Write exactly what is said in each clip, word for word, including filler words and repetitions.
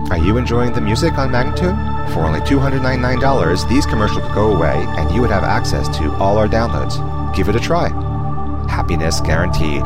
Are you enjoying the music on Magnatune? For only two hundred ninety-nine dollars, these commercials would go away and you would have access to all our downloads. Give it a try. Happiness guaranteed.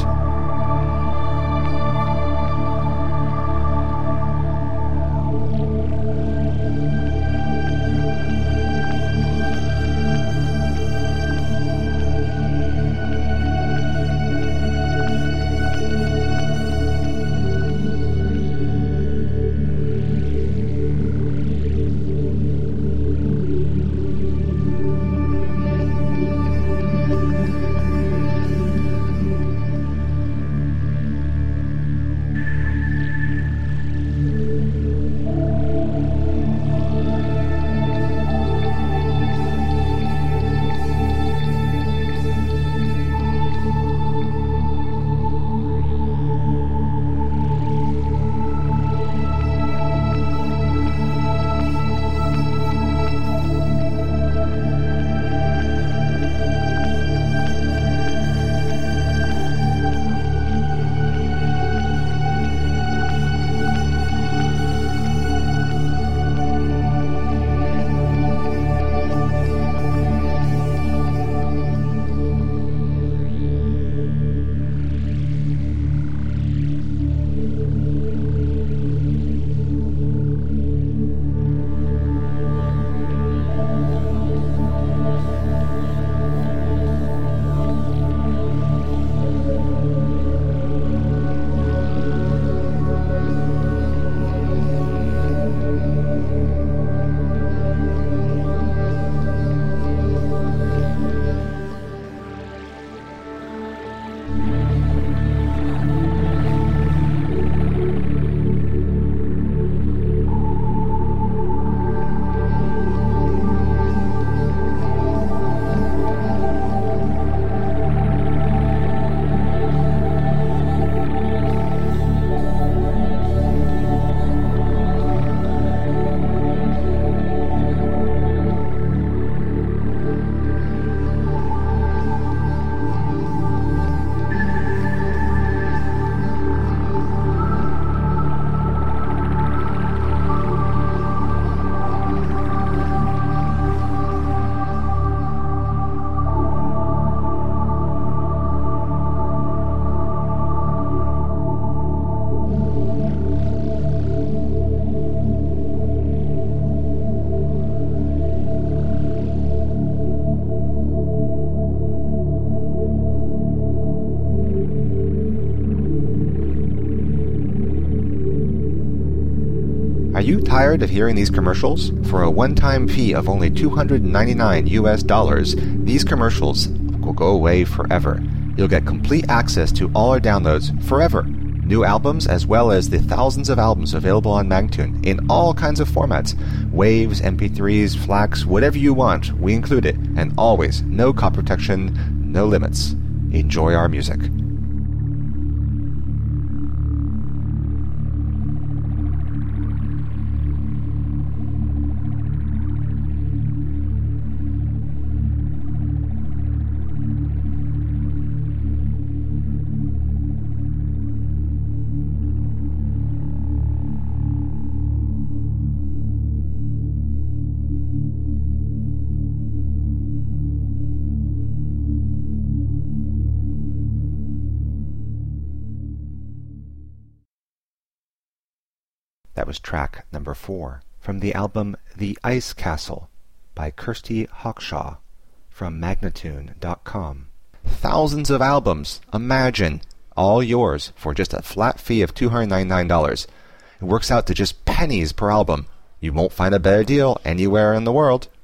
Are you tired of hearing these commercials? For a one-time fee of only two hundred ninety-nine U S dollars, these commercials will go away forever. You'll get complete access to all our downloads forever. New albums as well as the thousands of albums available on Magnatune in all kinds of formats. Waves, M P threes, FLACs, whatever you want, we include it. And always, no copy protection, no limits. Enjoy our music. That was track number four from the album The Ice Castle by Kirsty Hawkshaw from Magnatune dot com. Thousands of albums, imagine, all yours for just a flat fee of two hundred ninety-nine dollars. It works out to just pennies per album. You won't find a better deal anywhere in the world.